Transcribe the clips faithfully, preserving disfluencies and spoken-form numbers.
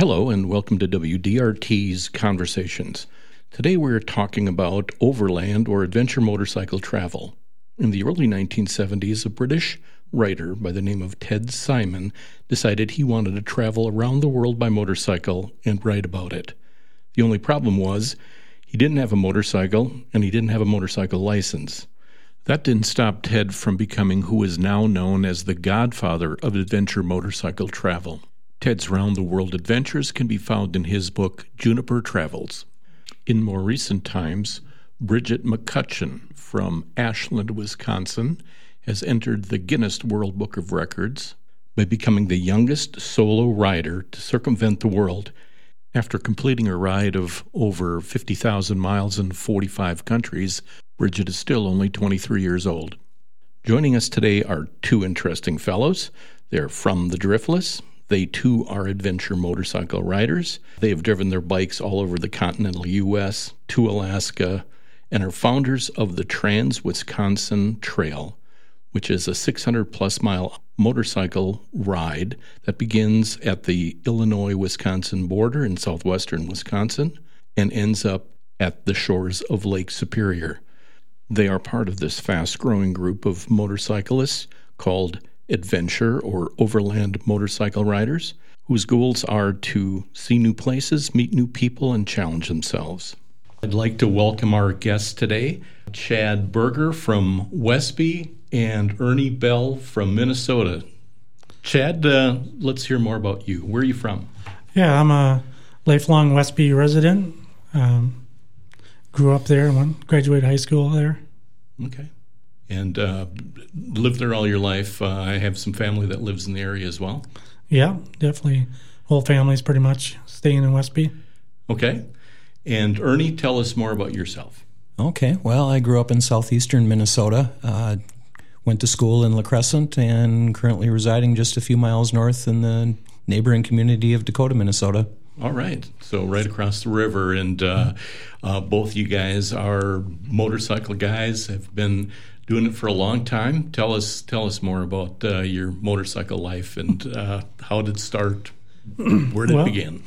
Hello and welcome to W D R T's Conversations. Today we're talking about overland or adventure motorcycle travel. In the early nineteen seventies, a British writer by the name of Ted Simon decided he wanted to travel around the world by motorcycle and write about it. The only problem was he didn't have a motorcycle and he didn't have a motorcycle license. That didn't stop Ted from becoming who is now known as the godfather of adventure motorcycle travel. Ted's round-the-world adventures can be found in his book, Juniper Travels. In more recent times, Bridget McCutcheon from Ashland, Wisconsin, has entered the Guinness World Book of Records by becoming the youngest solo rider to circumvent the world. After completing a ride of over fifty thousand miles in forty-five countries, Bridget is still only twenty-three years old. Joining us today are two interesting fellows. They're from the Driftless. They, too, are adventure motorcycle riders. They have driven their bikes all over the continental U S, to Alaska, and are founders of the Trans-Wisconsin Trail, which is a six hundred plus mile motorcycle ride that begins at the Illinois-Wisconsin border in southwestern Wisconsin and ends up at the shores of Lake Superior. They are part of this fast-growing group of motorcyclists called adventure or overland motorcycle riders, whose goals are to see new places, meet new people, and challenge themselves. I'd like to welcome our guests today, Chad Berger from Westby and Ernie Bell from Minnesota. Chad, uh, let's hear more about you. Where are you from? Yeah, I'm a lifelong Westby resident. Um, grew up there and went, graduated high school there. Okay. And uh, lived there all your life. Uh, I have some family that lives in the area as well. Yeah, definitely. Whole family's pretty much staying in Westby. Okay. And Ernie, tell us more about yourself. Okay. Well, I grew up in southeastern Minnesota. Uh, went to school in La Crescent and currently residing just a few miles north in the neighboring community of Dakota, Minnesota. All right. So right across the river. And uh, uh, both you guys are motorcycle guys, have been doing it for a long time. Tell us tell us more about uh, your motorcycle life and uh, how did it start? Where did well, it begin?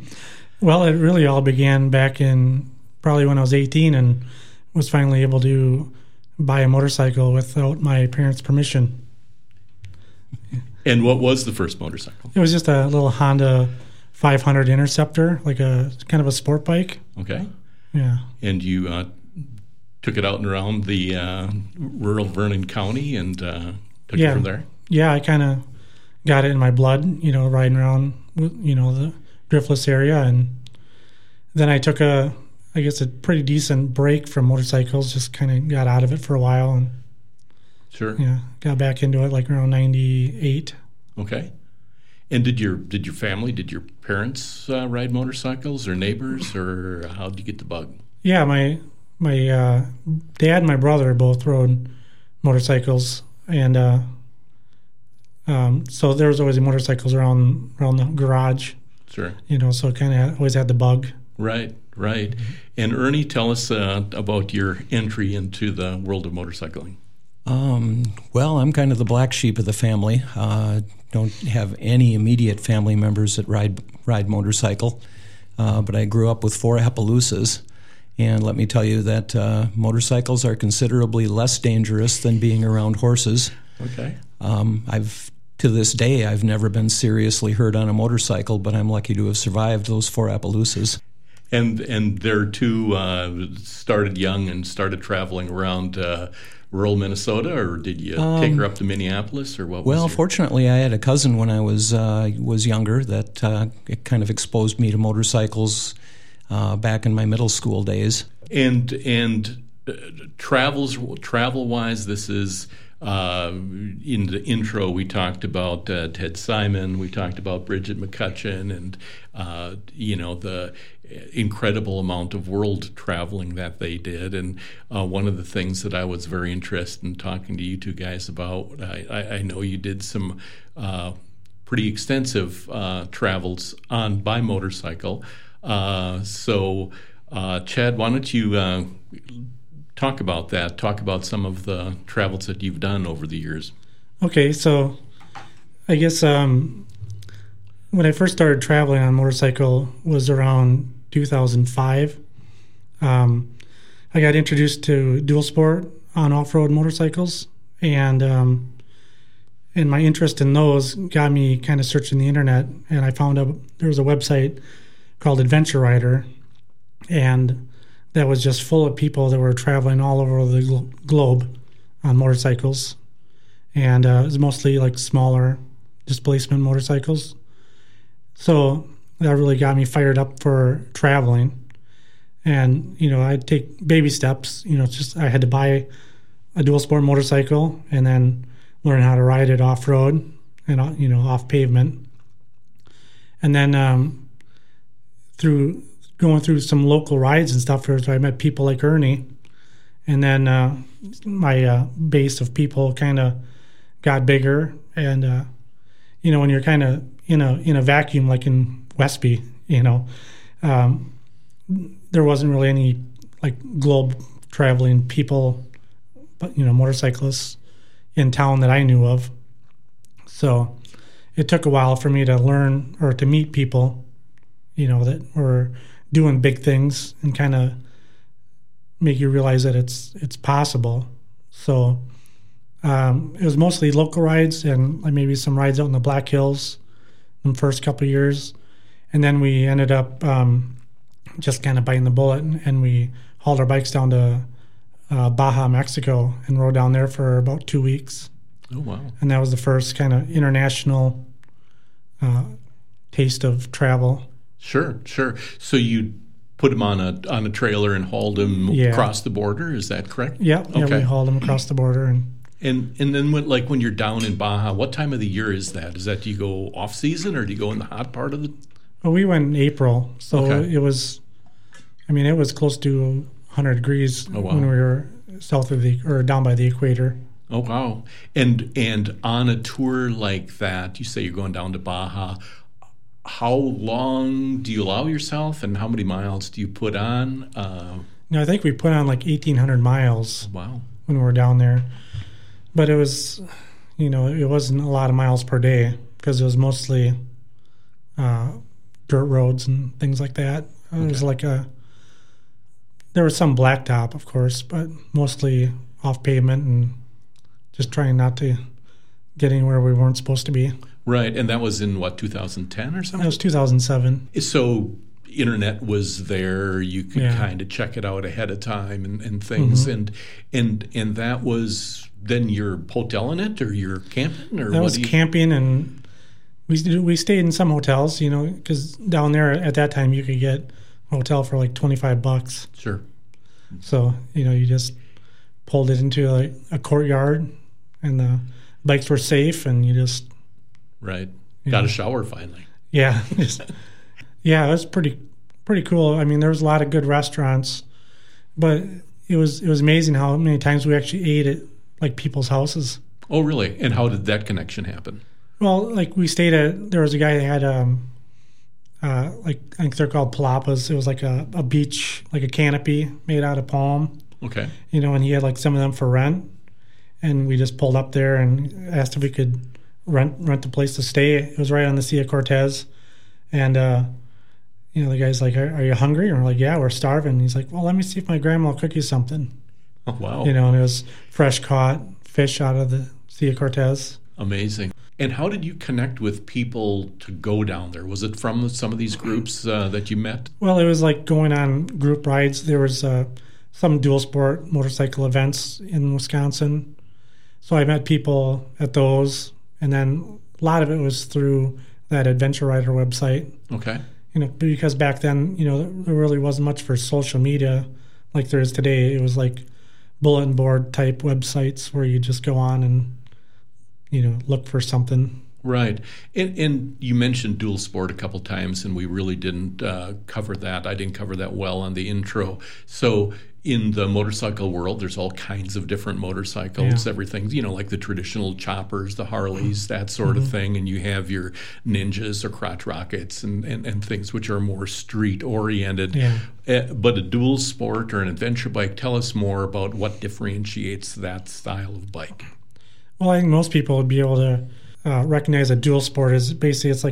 Well, it really all began back in probably when I was eighteen and was finally able to buy a motorcycle without my parents' permission. And what was the first motorcycle? It was just a little Honda five hundred Interceptor, like a kind of a sport bike. Okay. Yeah. And you uh, took it out and around the uh, rural Vernon County and uh, took yeah. it from there? Yeah, I kind of got it in my blood, you know, riding around, you know, the Driftless area. And then I took a, I guess, a pretty decent break from motorcycles, just kind of got out of it for a while. And sure. Yeah, got back into it like around ninety-eight. Okay. And did your did your family, did your parents uh, ride motorcycles or neighbors, or how did you get the bug? Yeah, my... My uh, dad and my brother both rode motorcycles, and uh, um, so there was always motorcycles around around the garage. Sure. You know, so it kind of always had the bug. Right, right. Mm-hmm. And Ernie, tell us uh, about your entry into the world of motorcycling. Um, well, I'm kind of the black sheep of the family. Uh, don't have any immediate family members that ride ride motorcycle, uh, but I grew up with four Appaloosas. And let me tell you that uh, motorcycles are considerably less dangerous than being around horses. Okay. Um, I've to this day, I've never been seriously hurt on a motorcycle, but I'm lucky to have survived those four Appaloosas. And and there too uh, started young and started traveling around uh, rural Minnesota, or did you um, take her up to Minneapolis, or what? Well, was your... fortunately, I had a cousin when I was uh, was younger that uh, it kind of exposed me to motorcycles. Uh, back in my middle school days. And and uh, travels travel wise, this is uh, in the intro we talked about uh, Ted Simon, we talked about Bridget McCutcheon, and uh, you know the incredible amount of world traveling that they did. And uh, one of the things that I was very interested in talking to you two guys about, I, I, I know you did some uh, pretty extensive uh, travels on by motorcycle. Uh, so, uh, Chad, why don't you uh, talk about that? Talk about some of the travels that you've done over the years. Okay, so I guess um, when I first started traveling on a motorcycle was around two thousand five. Um, I got introduced to dual sport on off-road motorcycles, and um, and my interest in those got me kind of searching the internet, and I found out there was a website called Adventure Rider, and that was just full of people that were traveling all over the glo- globe on motorcycles, and uh, it was mostly like smaller displacement motorcycles. So that really got me fired up for traveling. And, you know, I'd take baby steps. You know, it's just I had to buy a dual sport motorcycle and then learn how to ride it off-road and, you know, off pavement. And then um, through going through some local rides and stuff, I met people like Ernie. And then uh, my uh, base of people kind of got bigger. And, uh, you know, when you're kind of in a in a vacuum like in Westby, you know, um, there wasn't really any like globe traveling people, but, you know, motorcyclists in town that I knew of. So it took a while for me to learn or to meet people, you know, that were doing big things and kind of make you realize that it's it's possible. So um, it was mostly local rides and like maybe some rides out in the Black Hills in the first couple of years. And then we ended up um, just kind of biting the bullet, and, and we hauled our bikes down to uh, Baja, Mexico, and rode down there for about two weeks. Oh, wow. And that was the first kind of international uh, taste of travel. Sure, sure. So you put them on a on a trailer and hauled them Yeah. across the border, is that correct? Yeah, yeah, Okay. we hauled them across the border. And And and then when, like when you're down in Baja, what time of the year is that? Is that, do you go off season or do you go in the hot part of the? well, we went in April, so Okay. it was, I mean, it was close to one hundred degrees Oh, wow. when we were south of the, or down by the equator. Oh, wow. And and on a tour like that, you say you're going down to Baja. How long do you allow yourself, and how many miles do you put on? Uh, You know, I think we put on like eighteen hundred miles wow. when we were down there. But it was, you know, it wasn't a lot of miles per day because it was mostly uh, dirt roads and things like that. It was Okay. like a, there was some blacktop, of course, but mostly off pavement and just trying not to get anywhere we weren't supposed to be. Right, and that was in what, two thousand ten or That something? was two thousand seven. So internet was there, you could Yeah. kind of check it out ahead of time and, and things, Mhm. and and and that was then you're hoteling it or you're camping or That what was do you, camping, and we we stayed in some hotels, you know, because down there at that time you could get a hotel for like twenty-five bucks. Sure. So, you know, you just pulled it into like a courtyard, and the bikes were safe, and you just, Right. Yeah. Got a shower finally. yeah, just, yeah, it was pretty pretty cool. I mean, there was a lot of good restaurants, but it was it was amazing how many times we actually ate at like people's houses. Oh, really? And how did that connection happen? Well, like we stayed at, there was a guy that had um, uh, like I think they're called palapas. It was like a, a beach, like a canopy made out of palm, Okay. you know, and he had like some of them for rent, and we just pulled up there and asked if we could rent rent a place to stay. It was right on the Sea of Cortez, and uh, you know, the guy's like, "Are, are you hungry?" And we're like, "Yeah, we're starving." And he's like, "Well, let me see if my grandma will cook you something." Oh, wow. You know, and it was fresh caught fish out of the Sea of Cortez. Amazing. And how did you connect with people to go down there? Was it from some of these groups uh, that you met? Well, it was like going on group rides. There was uh, some dual sport motorcycle events in Wisconsin. So I met people at those. And then a lot of it was through that Adventure Rider website. Okay. You know, because back then, you know, there really wasn't much for social media like there is today. It was like bulletin board type websites where you just go on and, you know, look for something. Right. And, and you mentioned dual sport a couple times, and we really didn't uh, cover that. I didn't cover that well on the intro. So in the motorcycle world, there's all kinds of different motorcycles, Yeah. everything, you know, like the traditional choppers, the Harleys, that sort of thing. And you have your Ninjas or crotch rockets and, and, and things which are more street oriented. Yeah. Uh, but a dual sport or an adventure bike, tell us more about what differentiates that style of bike. Well, I think most people would be able to uh, recognize a dual sport as basically it's like a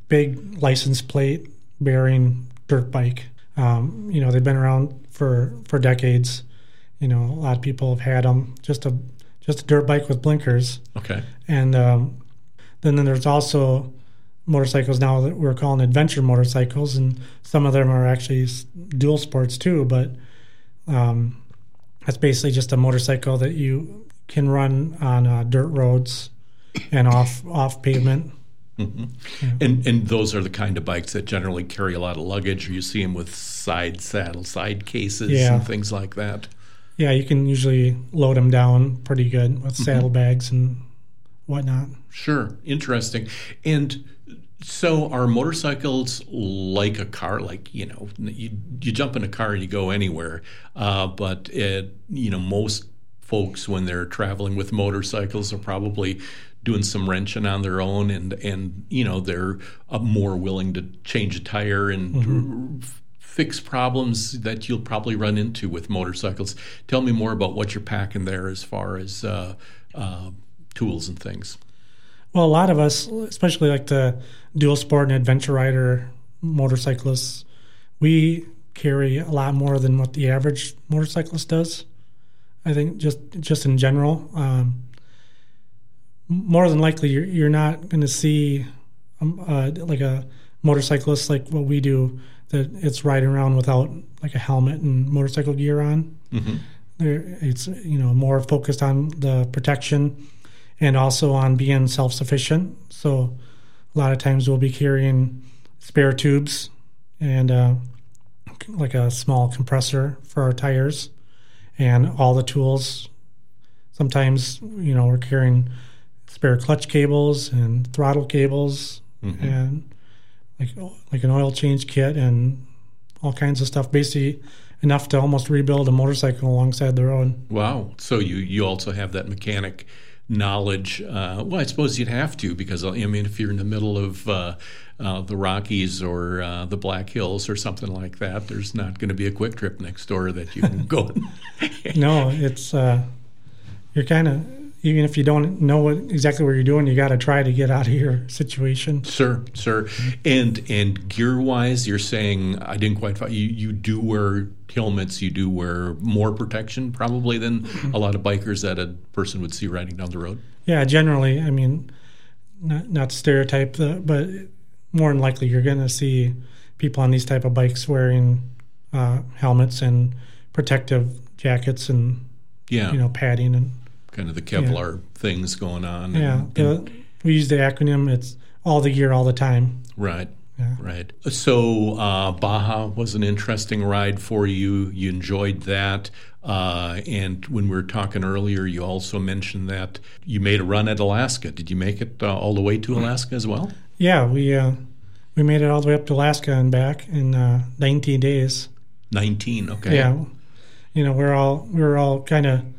big license plate bearing dirt bike. Um, you know, they've been around for, for decades. You know, a lot of people have had them. Just a just a dirt bike with blinkers. Okay. And um, then, then there's also motorcycles now that we're calling adventure motorcycles, and some of them are actually dual sports too. But um, that's basically just a motorcycle that you can run on uh, dirt roads and off off pavement. Mm-hmm. Yeah. And and those are the kind of bikes that generally carry a lot of luggage, or you see them with side saddle, side cases, yeah. and things like that. Yeah, you can usually load them down pretty good with saddlebags mm-hmm. and whatnot. Sure, interesting. And so are motorcycles like a car? Like, you know, you you jump in a car and you go anywhere, uh, but it, you know, most folks when they're traveling with motorcycles are probably doing some wrenching on their own, and and you know they're uh, more willing to change a tire and mm-hmm. f- fix problems that you'll probably run into with motorcycles. Tell me more about what you're packing there as far as uh, uh, tools and things. Well, a lot of us, especially like the dual sport and adventure rider motorcyclists, we carry a lot more than what the average motorcyclist does. I think just just in general. Um, more than likely, you're, you're not going to see um, uh, like a motorcyclist like what we do, that it's riding around without like a helmet and motorcycle gear on. Mm-hmm. There, it's you know more focused on the protection and also on being self-sufficient. So a lot of times we'll be carrying spare tubes and uh, like a small compressor for our tires and all the tools. Sometimes, you know, we're carrying spare clutch cables and throttle cables mm-hmm. and like like an oil change kit and all kinds of stuff, basically enough to almost rebuild a motorcycle alongside the road. Wow. So you, you also have that mechanic knowledge. Uh, well, I suppose you'd have to, because, I mean, if you're in the middle of uh, uh, the Rockies or uh, the Black Hills or something like that, there's not going to be a Quick Trip next door that you can go. No, it's, uh, you're kind of, even if you don't know what exactly what you're doing, you got to try to get out of your situation. Sure, sure. And and gear-wise, you're saying, I didn't quite follow, you, you do wear helmets, you do wear more protection probably than mm-hmm. a lot of bikers that a person would see riding down the road? Yeah, generally. I mean, not, not to stereotype, the, but more than likely you're going to see people on these type of bikes wearing uh, helmets and protective jackets and, yeah. you know, padding and kind of the Kevlar yeah. things going on. Yeah, and, the, and, we use the acronym. It's all the gear all the time. Right, yeah. right. So uh, Baja was an interesting ride for you. You enjoyed that. Uh, and when we were talking earlier, you also mentioned that you made a run at Alaska. Did you make it uh, all the way to Alaska as well? Yeah, we uh, we made it all the way up to Alaska and back in uh, nineteen days. nineteen, okay. Yeah. You know, we're all we were all kind of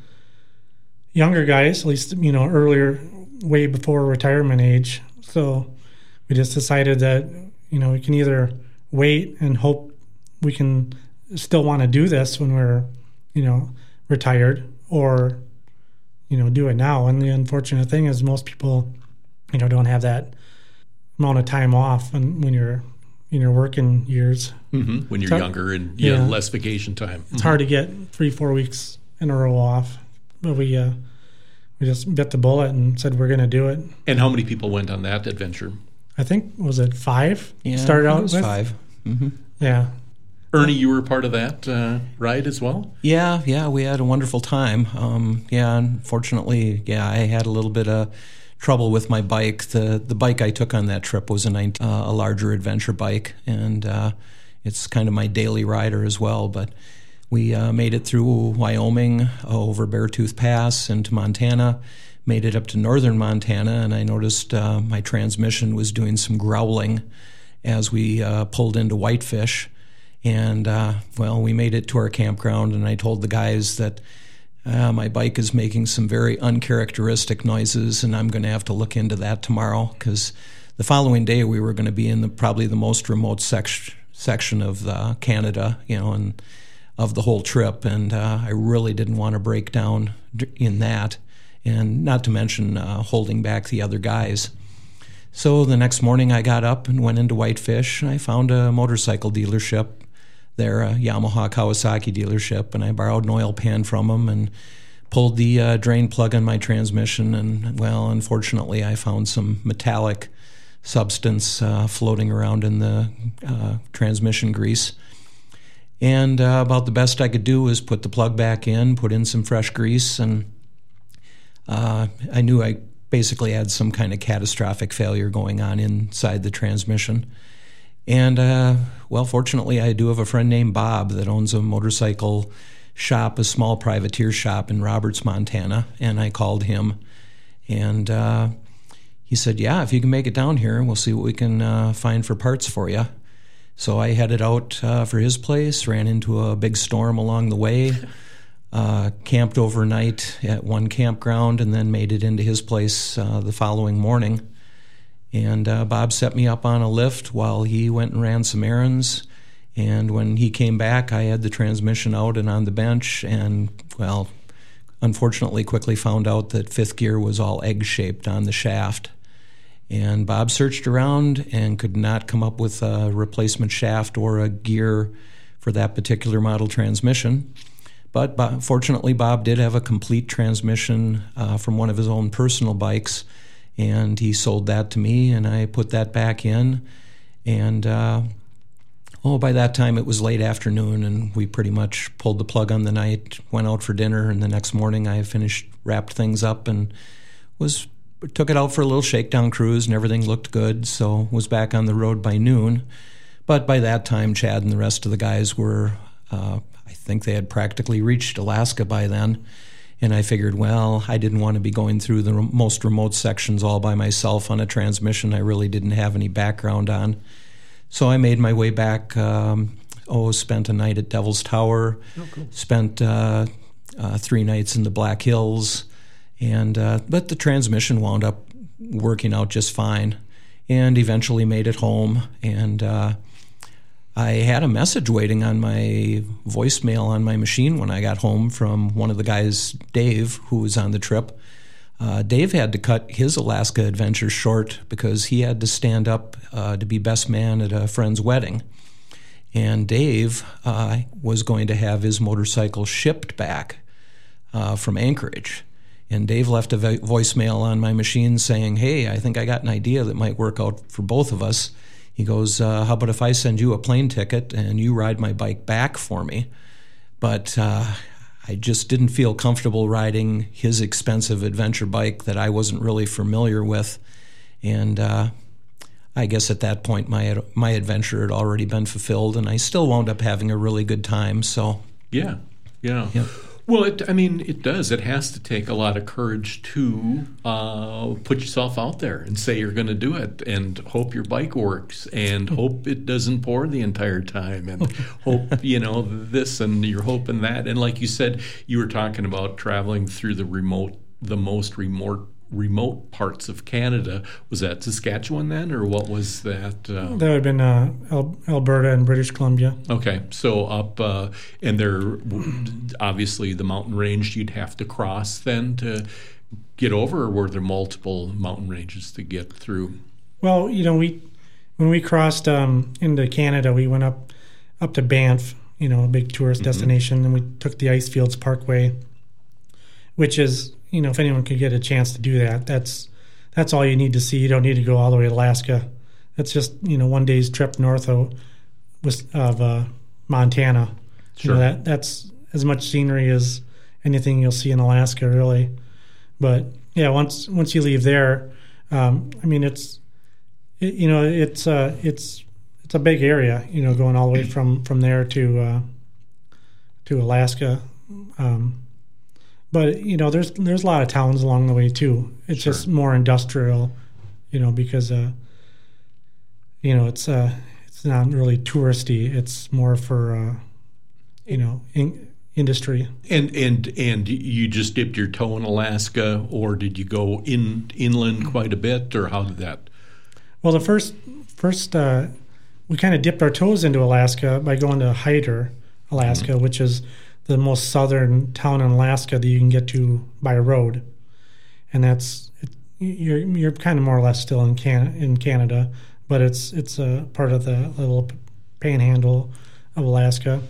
younger guys, at least, you know, earlier, way before retirement age. So we just decided that, you know, we can either wait and hope we can still want to do this when we're, you know, retired, or, you know, do it now. And the unfortunate thing is most people, you know, don't have that amount of time off and when you're in your working years. Mm-hmm. When you're younger and you yeah. have less vacation time. It's mm-hmm. hard to get three, four weeks in a row off. But we uh, we just bit the bullet and said we're going to do it. And how many people went on that adventure? I think, was it five? Yeah, started out it was with? five. Mm-hmm. Yeah. Ernie, you were part of that uh, ride as well? Yeah, yeah, we had a wonderful time. Um, yeah, unfortunately, yeah, I had a little bit of trouble with my bike. The the bike I took on that trip was a nineteen, uh, a larger adventure bike, and uh, it's kind of my daily rider as well, but we uh, made it through Wyoming, uh, over Beartooth Pass into Montana, made it up to northern Montana, and I noticed uh, my transmission was doing some growling as we uh, pulled into Whitefish. And, uh, well, we made it to our campground, and I told the guys that uh, my bike is making some very uncharacteristic noises, and I'm going to have to look into that tomorrow, because the following day we were going to be in the probably the most remote sec- section of uh, Canada, you know, and of the whole trip, and uh, I really didn't want to break down in that, and not to mention uh, holding back the other guys. So the next morning I got up and went into Whitefish, and I found a motorcycle dealership there, a Yamaha Kawasaki dealership, and I borrowed an oil pan from them and pulled the uh, drain plug on my transmission, and, well, unfortunately I found some metallic substance uh, floating around in the uh, transmission grease. And uh, about the best I could do was put the plug back in, put in some fresh grease, and uh, I knew I basically had some kind of catastrophic failure going on inside the transmission. And, uh, well, fortunately, I do have a friend named Bob that owns a motorcycle shop, a small privateer shop in Roberts, Montana, and I called him, and uh, he said, yeah, if you can make it down here, we'll see what we can uh, find for parts for you. So I headed out uh, for his place, ran into a big storm along the way, uh, camped overnight at one campground, and then made it into his place uh, the following morning. And uh, Bob set me up on a lift while he went and ran some errands. And when he came back, I had the transmission out and on the bench, and, well, unfortunately quickly found out that fifth gear was all egg-shaped on the shaft. And Bob searched around and could not come up with a replacement shaft or a gear for that particular model transmission. But Bob, fortunately, Bob did have a complete transmission uh, from one of his own personal bikes, and he sold that to me, and I put that back in. And, uh, oh, by that time it was late afternoon, and we pretty much pulled the plug on the night, went out for dinner, and the next morning I finished, wrapped things up, and was took it out for a little shakedown cruise, and everything looked good, so was back on the road by noon. But by that time, Chad and the rest of the guys were, uh, I think they had practically reached Alaska by then. And I figured, well, I didn't want to be going through the most remote sections all by myself on a transmission I really didn't have any background on. So I made my way back, um, oh, spent a night at Devil's Tower, oh, cool. spent uh, uh, three nights in the Black Hills, and uh, but the transmission wound up working out just fine, and eventually made it home. And uh, I had a message waiting on my voicemail on my machine when I got home from one of the guys, Dave, who was on the trip. Uh, Dave had to cut his Alaska adventure short because he had to stand up uh, to be best man at a friend's wedding. And Dave uh, was going to have his motorcycle shipped back uh, from Anchorage. And Dave left a vo- voicemail on my machine saying, hey, I think I got an idea that might work out for both of us. He goes, uh, how about if I send you a plane ticket and you ride my bike back for me? But uh, I just didn't feel comfortable riding his expensive adventure bike that I wasn't really familiar with. And uh, I guess at that point my my adventure had already been fulfilled, and I still wound up having a really good time. So yeah, yeah. yeah. Well, it, I mean, it does. It has to take a lot of courage to uh, put yourself out there and say you're going to do it, and hope your bike works, and hope it doesn't pour the entire time, and hope, you know, this, and you're hoping that. And like you said, you were talking about traveling through the remote, the most remote remote parts of Canada. Was that Saskatchewan then, or what was that? Uh... That would have been uh, Al- Alberta and British Columbia. Okay, so up, uh, and there, obviously the mountain range you'd have to cross then to get over, or were there multiple mountain ranges to get through? Well, you know, we when we crossed um, into Canada, we went up up to Banff, you know, a big tourist mm-hmm. destination, and we took the Icefields Parkway, which is, you know, if anyone could get a chance to do that, that's that's all you need to see. You don't need to go all the way to Alaska. That's just, you know, one day's trip north of of uh, Montana. Sure. You know, that that's as much scenery as anything you'll see in Alaska, really. But yeah, once once you leave there, um, I mean, it's it, you know, it's uh, it's it's a big area. You know, going all the way from from there to uh, to Alaska. Um, But, you know, there's there's a lot of towns along the way, too. It's sure. just more industrial, you know, because, uh, you know, it's uh, it's not really touristy. It's more for, uh, you know, in, industry. And, and and you just dipped your toe in Alaska, or did you go in inland quite a bit, or how did that? Well, the first, first uh, we kind of dipped our toes into Alaska by going to Hyder, Alaska, mm-hmm. which is the most southern town in Alaska that you can get to by road. And that's, it, you're you're kind of more or less still in Can in Canada, but it's it's a part of the little panhandle of Alaska.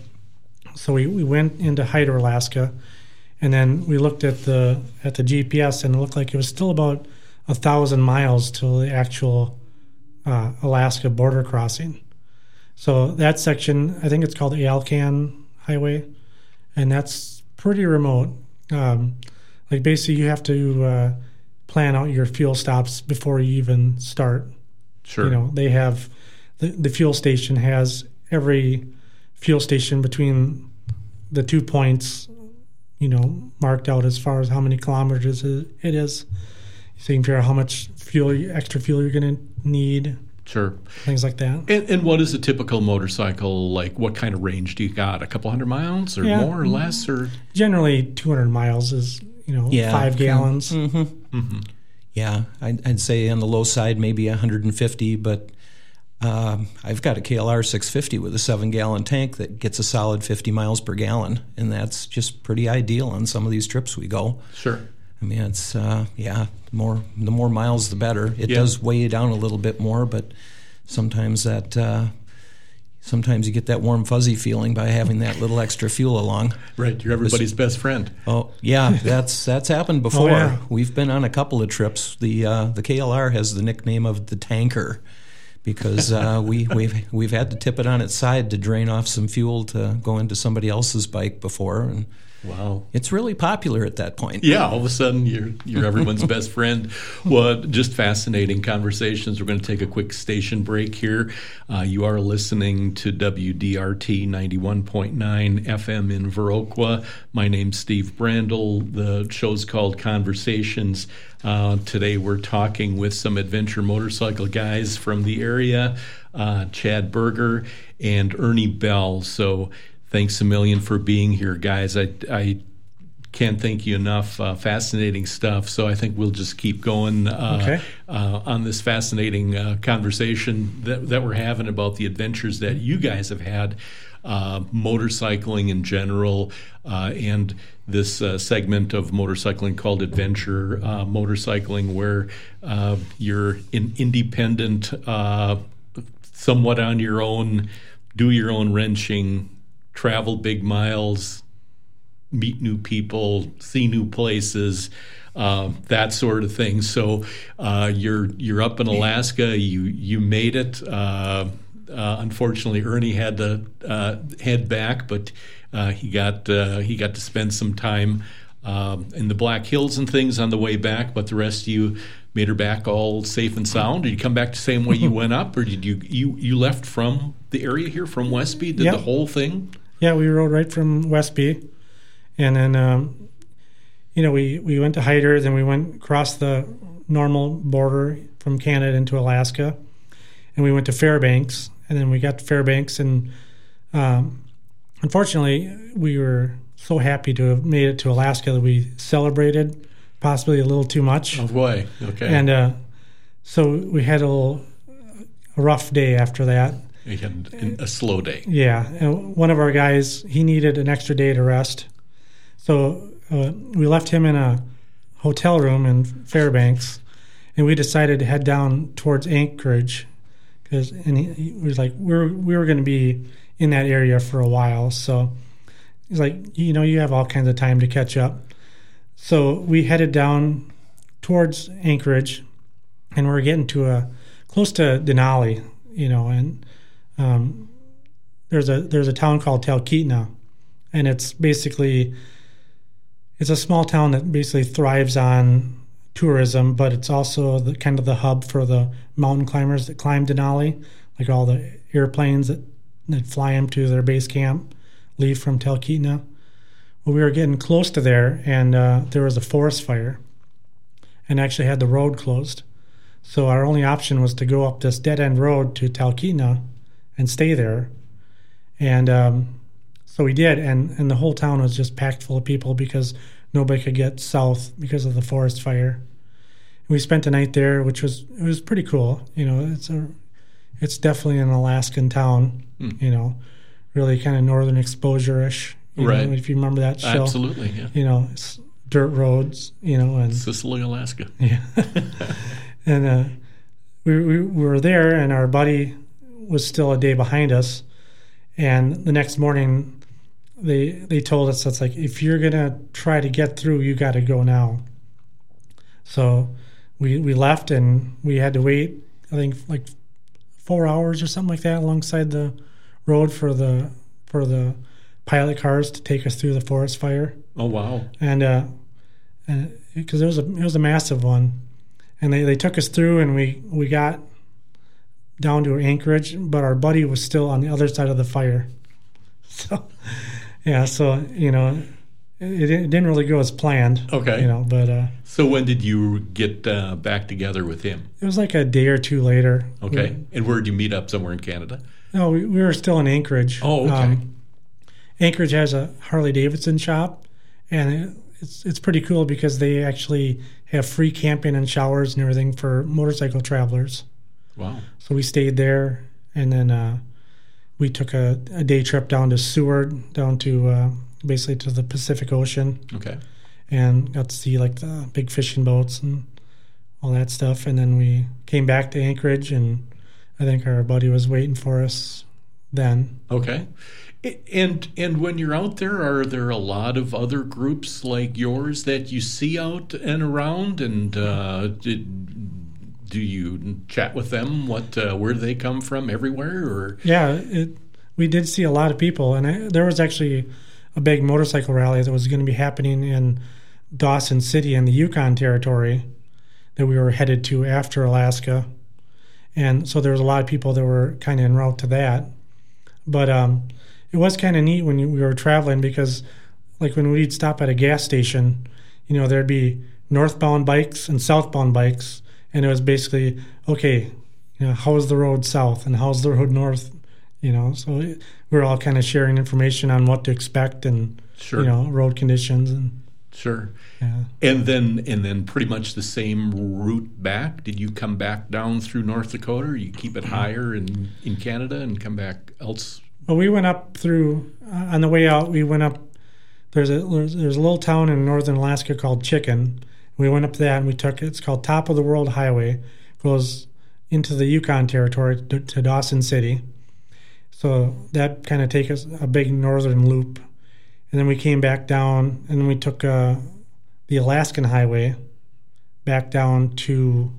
So we, we went into Hyder, Alaska, and then we looked at the at the G P S, and it looked like it was still about a thousand miles to the actual uh, Alaska border crossing. So that section, I think it's called the Alcan Highway, and that's pretty remote. Um, like basically, you have to uh, plan out your fuel stops before you even start. Sure. You know, they have the, the fuel station has every fuel station between the two points, you know, marked out as far as how many kilometers it is. So you can figure out how much fuel, extra fuel you're going to need. Sure. Things like that. And, and what is a typical motorcycle like? What kind of range do you got? A couple hundred miles or yeah. more or less? Or generally two hundred miles is, you know, yeah. five gallons. Mm-hmm. Mm-hmm. Yeah, I'd, I'd say on the low side maybe one hundred fifty, but um, I've got a K L R six fifty with a seven-gallon tank that gets a solid fifty miles per gallon, and that's just pretty ideal on some of these trips we go. Sure. I mean, it's, uh, yeah, the more, the more miles, the better. It yeah. does weigh you down a little bit more, but sometimes that, uh, sometimes you get that warm, fuzzy feeling by having that little extra fuel along. Right, you're everybody's best friend. Oh, yeah, that's that's happened before. Oh, yeah. We've been on a couple of trips. The uh, the K L R has the nickname of the tanker because uh, we, we've, we've had to tip it on its side to drain off some fuel to go into somebody else's bike before, and wow. it's really popular at that point. Yeah, all of a sudden you're you're everyone's best friend. Well, just fascinating conversations. We're going to take a quick station break here. Uh, you are listening to W D R T ninety-one point nine F M in Viroqua. My name's Steve Brandel. The show's called Conversations. Uh, today we're talking with some adventure motorcycle guys from the area, uh, Chad Berger and Ernie Bell. So thanks a million for being here, guys. I, I can't thank you enough. Uh, fascinating stuff. So I think we'll just keep going uh, okay. uh, on this fascinating uh, conversation that, that we're having about the adventures that you guys have had, uh, motorcycling in general, uh, and this uh, segment of motorcycling called Adventure uh, Motorcycling, where uh, you're an independent, uh, somewhat on your own, do your own wrenching, travel big miles, meet new people, see new places, uh, that sort of thing. So uh, you're you're up in Alaska. You you made it. Uh, uh, unfortunately, Ernie had to uh, head back, but uh, he got uh, he got to spend some time um, in the Black Hills and things on the way back. But the rest of you made her back all safe and sound. Did you come back the same way you went up, or did you you you left from the area here from Westby? Did yep. the whole thing? Yeah, we rode right from Westby, and then um, you know we, we went to Hyder, then we went across the normal border from Canada into Alaska, and we went to Fairbanks, and then we got to Fairbanks, and um, unfortunately we were so happy to have made it to Alaska that we celebrated possibly a little too much. Oh boy, okay. And uh, so we had a little a rough day after that. You had a slow day. Yeah, and one of our guys, he needed an extra day to rest. So uh, we left him in a hotel room in Fairbanks, and we decided to head down towards Anchorage, because and he, he was like, we were, we were going to be in that area for a while. So he's like, you know, you have all kinds of time to catch up. So we headed down towards Anchorage, and we're getting to a close to Denali, you know, and Um, there's a there's a town called Talkeetna, and it's basically it's a small town that basically thrives on tourism, but it's also the kind of the hub for the mountain climbers that climb Denali, like all the airplanes that, that fly them to their base camp leave from Talkeetna. Well, we were getting close to there, and uh, there was a forest fire, and actually had the road closed. So our only option was to go up this dead end road to Talkeetna and stay there. And um, so we did, and, and the whole town was just packed full of people because nobody could get south because of the forest fire. And we spent the night there, which was it was pretty cool. You know, it's a it's definitely an Alaskan town. Mm. You know, really kind of northern exposure-ish. You right. know, if you remember that show. Absolutely. Yeah. You know, it's dirt roads, you know, and Sicily, Alaska. Yeah, and uh, we, we we were there, and our buddy was still a day behind us. And the next morning, they they told us that's like, if you're gonna try to get through, you got to go now. So we we left, and we had to wait, I think like four hours or something like that alongside the road for the for the pilot cars to take us through the forest fire. Oh wow! And uh, because it was a it was a massive one, and they, they took us through, and we, we got down to Anchorage, but our buddy was still on the other side of the fire. So yeah, so you know, it, it didn't really go as planned. Okay, you know, but uh, so when did you get uh, back together with him? It was like a day or two later. Okay, we, and where did you meet up? Somewhere in Canada? No, we, we were still in Anchorage. Oh, okay. Um, Anchorage has a Harley Davidson shop, and it, it's it's pretty cool because they actually have free camping and showers and everything for motorcycle travelers. Wow! So we stayed there, and then uh, we took a, a day trip down to Seward, down to uh, basically to the Pacific Ocean. Okay. And got to see like the big fishing boats and all that stuff, and then we came back to Anchorage, and I think our buddy was waiting for us then. Okay. And and when you're out there, are there a lot of other groups like yours that you see out and around? And uh, did, do you chat with them? What uh, where do they come from? Everywhere? Or yeah, it, we did see a lot of people, and I, there was actually a big motorcycle rally that was going to be happening in Dawson City in the Yukon Territory that we were headed to after Alaska. And so there was a lot of people that were kind of en route to that. But um, it was kind of neat when we were traveling because, like, when we'd stop at a gas station, you know, there'd be northbound bikes and southbound bikes. And it was basically, okay, you know, how's the road south and how's the road north? You know, so we were all kind of sharing information on what to expect and, sure. you know, road conditions and Sure. Yeah. And then and then pretty much the same route back. Did you come back down through North Dakota, or you keep it higher in, in Canada and come back else? Well, we went up through, uh, on the way out, we went up, there's a there's, there's a little town in northern Alaska called Chicken. We went up to that and we took, it's called Top of the World Highway. Goes into the Yukon Territory to, to Dawson City. So that kind of takes us a big northern loop. And then we came back down, and then we took uh, the Alaskan Highway back down to,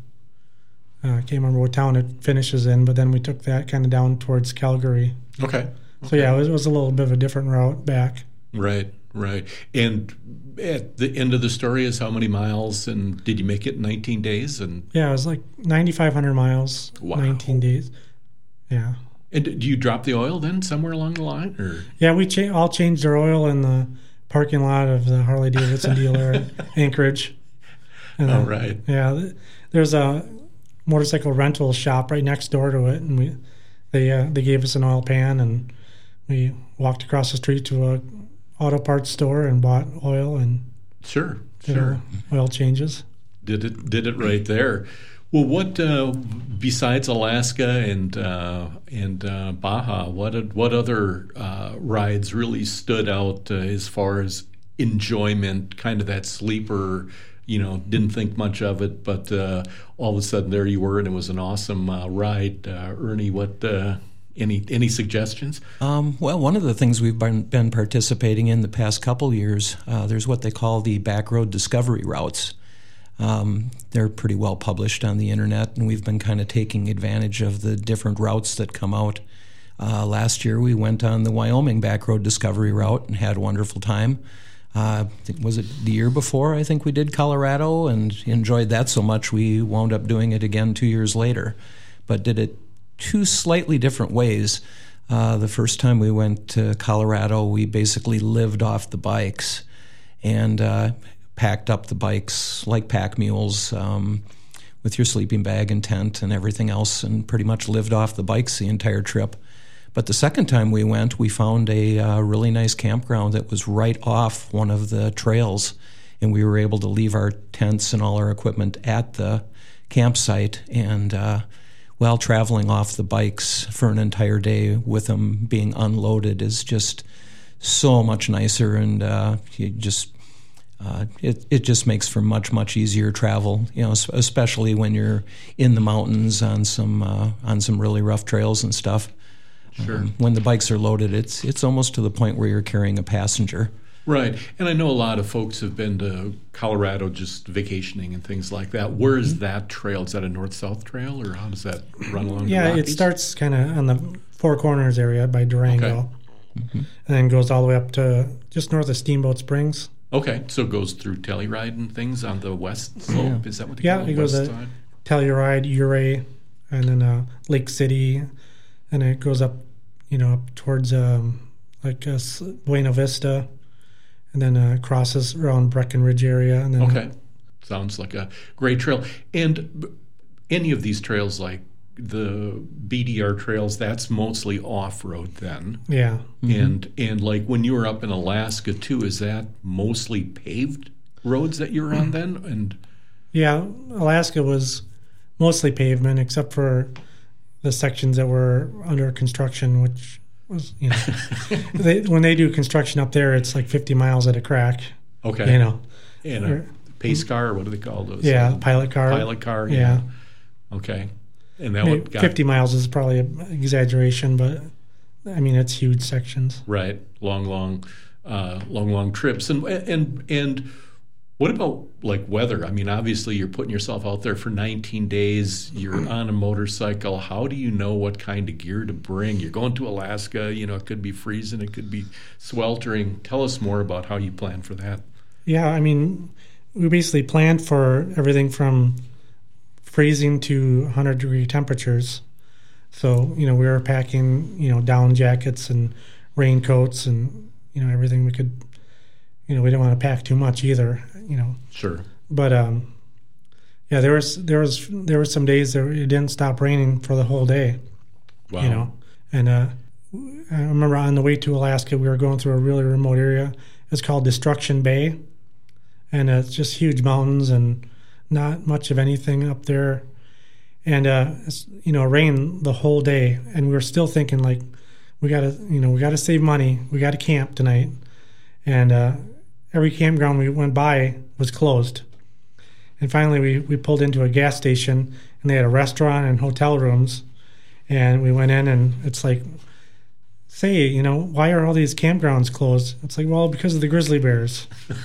uh, I can't remember what town it finishes in, but then we took that kind of down towards Calgary. Okay. okay. So, yeah, it was, it was a little bit of a different route back. Right, right. And at the end of the story is how many miles, and did you make it in nineteen days? And yeah, it was like ninety-five hundred miles, wow. nineteen days. Yeah. And do you drop the oil then somewhere along the line, or? Yeah, we cha- all changed our oil in the parking lot of the Harley Davidson dealer in Anchorage. And all then, right. Yeah, there's a motorcycle rental shop right next door to it, and we they uh, they gave us an oil pan, and we walked across the street to a auto parts store and bought oil and sure, did sure, oil changes. Did it did it right there. Well, what uh, besides Alaska and uh, and uh, Baja, what what other uh, rides really stood out uh, as far as enjoyment? Kind of that sleeper, you know, didn't think much of it, but uh, all of a sudden there you were, and it was an awesome uh, ride. Uh, Ernie, what uh, any any suggestions? Um, well, one of the things we've been, been participating in the past couple years, uh, there's what they call the backroad discovery routes. Um, they're pretty well published on the internet, and we've been kind of taking advantage of the different routes that come out. Uh, last year, we went on the Wyoming Backroad Discovery Route and had a wonderful time. Uh, was it the year before? I think we did Colorado and enjoyed that so much we wound up doing it again two years later, but did it two slightly different ways. Uh, the first time we went to Colorado, we basically lived off the bikes and uh, packed up the bikes like pack mules um, with your sleeping bag and tent and everything else, and pretty much lived off the bikes the entire trip. But the second time we went, we found a uh, really nice campground that was right off one of the trails, and we were able to leave our tents and all our equipment at the campsite. And uh, well, traveling off the bikes for an entire day with them being unloaded is just so much nicer, and uh, you just uh, it it just makes for much much easier travel. You know, especially when you're in the mountains on some uh, on some really rough trails and stuff. Sure. Um, when the bikes are loaded, it's it's almost to the point where you're carrying a passenger. Right. And I know a lot of folks have been to Colorado just vacationing and things like that. Where is that trail? Is that a north-south trail, or how does that run along the Yeah, Rockies? it starts kind of on the Four Corners area by Durango, Okay. Mm-hmm. and then goes all the way up to just north of Steamboat Springs. Okay, so it goes through Telluride and things on the west slope. Is that what they Yeah, call it it? goes West a- side? Telluride, Ouray, and then uh, Lake City, and it goes up, you know, up towards um, like uh, S- Buena Vista, and then uh, crosses around Breckenridge area, and then Okay. Sounds like a great trail. And b- any of these trails, like the B D R trails, that's mostly off-road then. yeah, And and like when you were up in Alaska too, is that mostly paved roads that you're on then? And yeah. Alaska was mostly pavement except for the sections that were under construction, which was, you know, they, when they do construction up there, it's like fifty miles at a crack. okay, You know, and a pace car, or what do they call those? yeah, Um, pilot car. pilot car. Yeah. Yeah. Okay. And that Maybe one got fifty miles is probably an exaggeration, but I mean it's huge sections. right, long, long, uh, long, long trips. And and and what about like weather? I mean, obviously you're putting yourself out there for nineteen days. You're on a motorcycle. How do you know what kind of gear to bring? You're going to Alaska. You know, it could be freezing. It could be sweltering. Tell us more about how you plan for that. Yeah, I mean, we basically planned for everything from freezing to one hundred degree temperatures. So, you know, we were packing, you know, down jackets and raincoats and, you know, everything we could, you know, we didn't want to pack too much either, you know. Sure. But, um, yeah, there was, there was, there were some days that it didn't stop raining for the whole day, Wow. you know. And uh, I remember on the way to Alaska, we were going through a really remote area. It's called Destruction Bay. And uh, it's just huge mountains and not much of anything up there. And, uh, it's, you know, it rained the whole day. And we were still thinking, like, we got to, you know, we got to save money. We got to camp tonight. And uh, every campground we went by was closed. And finally, we, we pulled into a gas station, and they had a restaurant and hotel rooms. And we went in, and it's like, say, you know, why are all these campgrounds closed? It's like, well, because of the grizzly bears.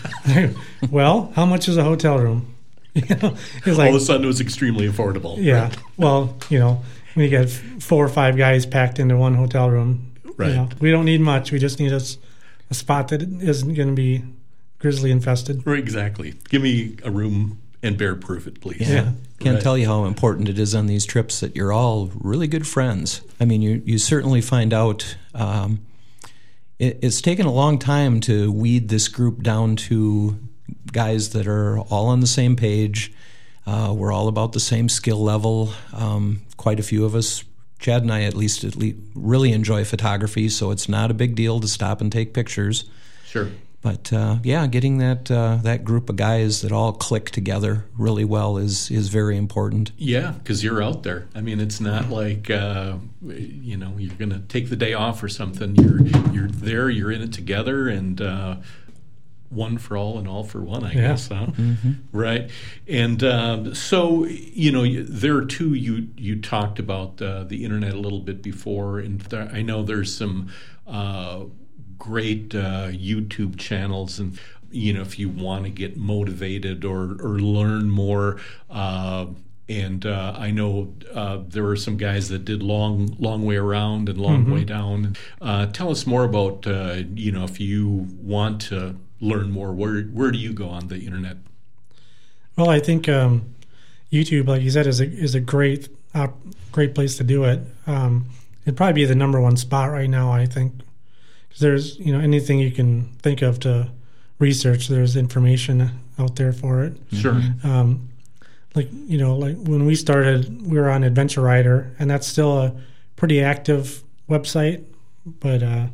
Well, how much is a hotel room? You know, it's like, All of a sudden, it was extremely affordable. yeah. Right? Well, you know, when you get four or five guys packed into one hotel room, Right. you know, we don't need much. We just need a, s- a spot that isn't going to be grizzly infested. Right, exactly. Give me a room and bear proof it, please. Yeah. Can't Right. tell you how important it is on these trips that you're all really good friends. I mean, you, you certainly find out um, it, it's taken a long time to weed this group down to guys that are all on the same page. Uh, we're all about the same skill level. Um, quite a few of us, Chad and I at least, at least really enjoy photography, so it's not a big deal to stop and take pictures. Sure. But uh, yeah, getting that uh, that group of guys that all click together really well is is very important. Yeah, because you're out there. I mean, it's not like uh, you know you're going to take the day off or something. You're you're there. You're in it together, and uh, one for all and all for one. I Yeah. guess, huh? Right. And um, so you know, you- there are two. You you talked about uh, the internet a little bit before, and there, I know there's some. Uh, great uh, YouTube channels, and you know if you want to get motivated or or learn more. Uh, and uh, I know uh, there were some guys that did long long way around and long way down. Uh, tell us more about uh, you know if you want to learn more. Where where do you go on the internet? Well, I think um, YouTube, like you said, is a is a great uh, great place to do it. Um, it'd probably be the number one spot right now, I think. There's, you know, anything you can think of to research, there's information out there for it. Sure. Um, like, you know, like when we started, we were on Adventure Rider, and that's still a pretty active website. But, uh,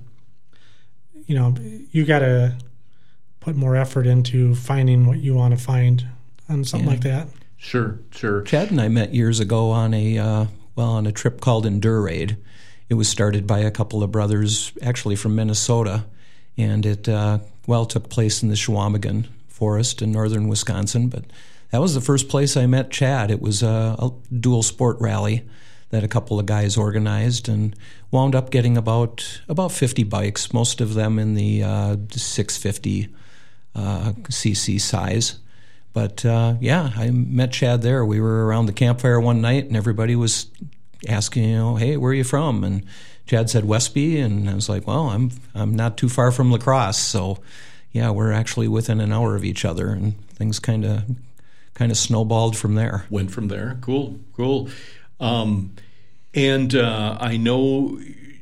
you know, you got to put more effort into finding what you want to find on something Yeah. like that. Sure. Sure. Chad and I met years ago on a uh, well on a trip called Endurade. It was started by a couple of brothers, actually from Minnesota, and it uh, well took place in the Chequamegon Forest in northern Wisconsin. But that was the first place I met Chad. It was a, a dual sport rally that a couple of guys organized, and wound up getting about about fifty bikes, most of them in the uh, six fifty uh, c c size. But uh, yeah, I met Chad there. We were around the campfire one night, and everybody was asking, you know, hey, where are you from? And Chad said Westby, and I was like, well, I'm I'm not too far from La Crosse, so yeah, we're actually within an hour of each other, and things kind of kind of snowballed from there. Went from there. Cool, cool. Um, and uh, I know,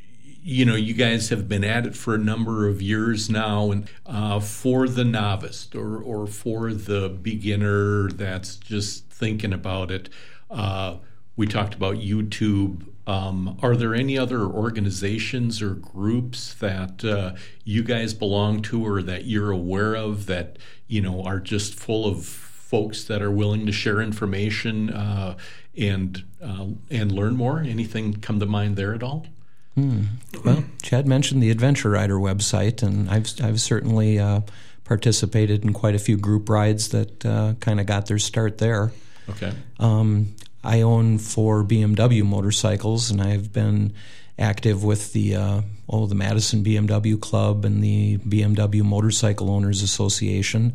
you know, you guys have been at it for a number of years now, and uh, for the novice or or for the beginner that's just thinking about it, uh, we talked about YouTube. Um, are there any other organizations or groups that uh, you guys belong to or that you're aware of that, you know, are just full of folks that are willing to share information uh, and uh, and learn more? Anything come to mind there at all? Hmm. Well, Chad mentioned the Adventure Rider website, and I've I've certainly uh, participated in quite a few group rides that uh, kind of got their start there. Okay. Um, I own four B M W motorcycles, and I've been active with the uh, oh the Madison B M W Club and the B M W Motorcycle Owners Association.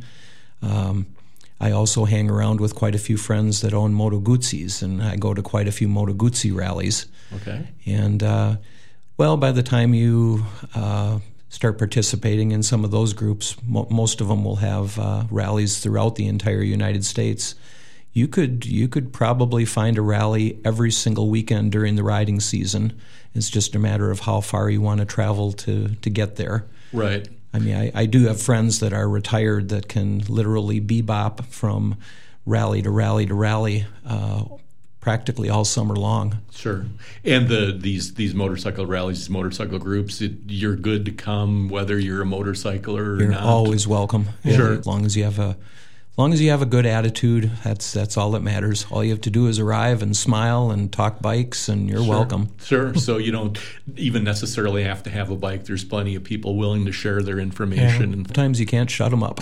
Um, I also hang around with quite a few friends that own Moto Guzzi's, and I go to quite a few Moto Guzzi rallies. Okay. And uh, well, by the time you uh, start participating in some of those groups, mo- most of them will have uh, rallies throughout the entire United States. You could you could probably find a rally every single weekend during the riding season. It's just a matter of how far you want to travel to, to get there. Right. I mean, I, I do have friends that are retired that can literally bebop from rally to rally to rally uh, practically all summer long. Sure. And the these these motorcycle rallies, these motorcycle groups, it, you're good to come whether you're a motorcycler or You're not. always welcome. Sure. As long as you have a As long as you have a good attitude, that's that's all that matters. All you have to do is arrive and smile and talk bikes, and you're Sure. welcome. Sure. So you don't even necessarily have to have a bike. There's plenty of people willing to share their information. Yeah. And Sometimes you can't shut them up.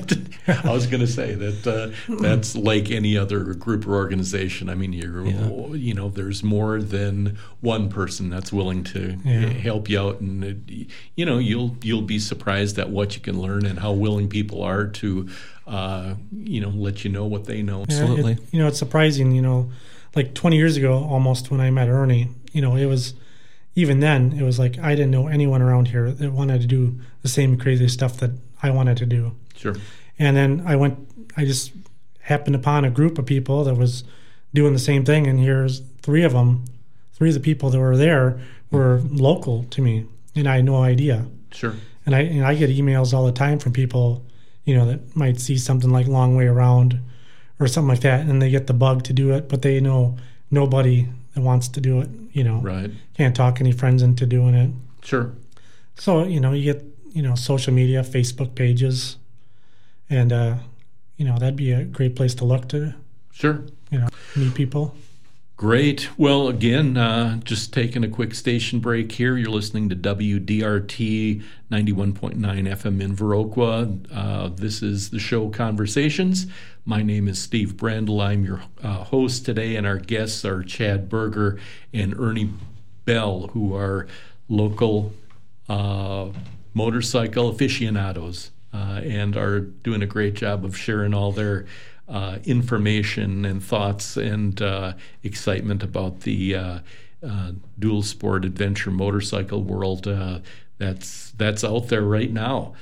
I was going to say that uh, that's like any other group or organization. I mean, you're Yeah. you know, there's more than one person that's willing to Yeah. help you out, and it, you know, you'll you'll be surprised at what you can learn and how willing people are to. Uh, you know, let you know what they know. Yeah, Absolutely. it- you know, it's surprising, you know, like twenty years ago almost when I met Ernie, you know, it was, even then, it was like I didn't know anyone around here that wanted to do the same crazy stuff that I wanted to do. Sure. And then I went, I just happened upon a group of people that was doing the same thing. And here's three of them, three of the people that were there were local to me, and I had no idea. Sure. And I, and I get emails all the time from people, you know, that might see something like Long Way Around or something like that, and they get the bug to do it, but they know nobody that wants to do it, you know. Right. Can't talk any friends into doing it. Sure. So, you know, you get, you know, social media, Facebook pages, and, uh, you know, that'd be a great place to look to, Sure. you know, meet people. Great. Well, again, uh, just taking a quick station break here. You're listening to W D R T ninety-one point nine F M in Viroqua. Uh, this is the show Conversations. My name is Steve Brendel. I'm your uh, host today, and our guests are Chad Berger and Ernie Bell, who are local uh, motorcycle aficionados uh, and are doing a great job of sharing all their Uh, information and thoughts and uh, excitement about the uh, uh, dual sport adventure motorcycle world uh, that's that's out there right now.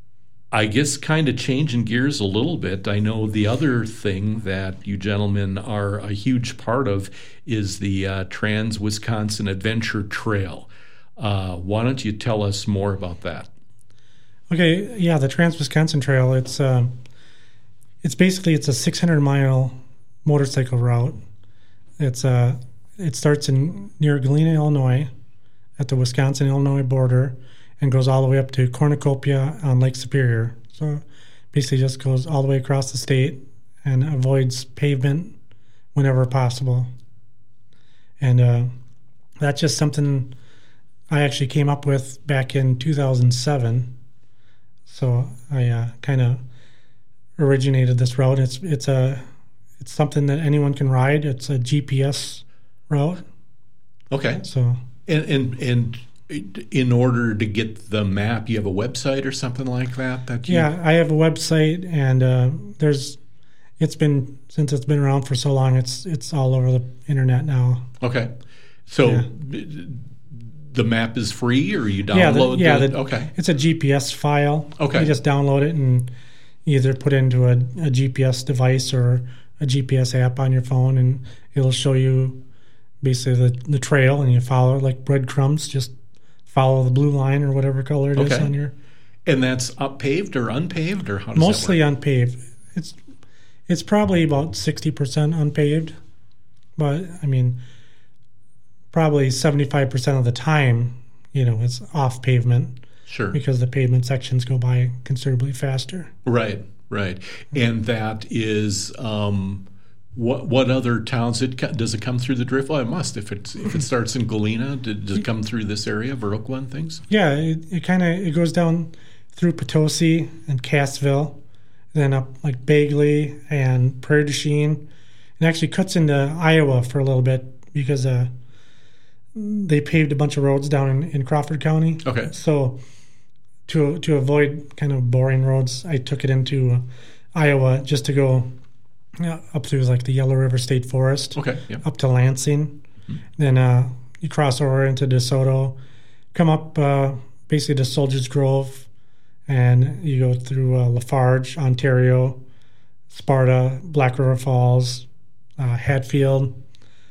I guess kind of changing gears a little bit, I know the other thing that you gentlemen are a huge part of is the uh, Trans-Wisconsin Adventure Trail. Uh, why don't you tell us more about that? Okay, yeah, the Trans-Wisconsin Trail, it's... Uh, It's basically it's a six hundred mile motorcycle route. It's uh it starts in near Galena, Illinois, at the Wisconsin-Illinois border, and goes all the way up to Cornucopia on Lake Superior. So basically, just goes all the way across the state and avoids pavement whenever possible. And uh, that's just something I actually came up with back in two thousand seven. So I uh, kind of originated this route. It's it's a it's something that anyone can ride. It's a G P S route. Okay. So and and and in order to get the map, you have a website or something like that. That you... yeah, I have a website, and uh, there's it's been since it's been around for so long. It's it's all over the internet now. Okay. So. Yeah. The map is free, or you yeah, the, download? yeah, the, the, okay. It's a G P S file. Okay. You just download it and either put it into a, a G P S device or a G P S app on your phone, and it'll show you basically the, the trail, and you follow it like breadcrumbs. Just follow the blue line or whatever color it okay. is on your. And that's paved or unpaved, or how does mostly that work? unpaved. It's it's probably about sixty percent unpaved, but I mean. Probably seventy-five percent of the time, you know, it's off pavement. Sure. Because the pavement sections go by considerably faster. Right, right. And that is, um, what what other towns, it does it come through the drift? Well, it must. If it, if it starts in Galena, does it come through this area, Viroqua and things? Yeah, it, it kind of it goes down through Potosi and Cassville, then up like Bagley and Prairie du Chien. It actually cuts into Iowa for a little bit because uh, they paved a bunch of roads down in, in Crawford County. Okay. So to to avoid kind of boring roads, I took it into Iowa just to go you know, up through like the Yellow River State Forest. Okay. Yep. Up to Lansing. Mm-hmm. Then uh, you cross over into DeSoto, come up uh, basically to Soldiers Grove, and you go through uh, Lafarge, Ontario, Sparta, Black River Falls, uh, Hatfield,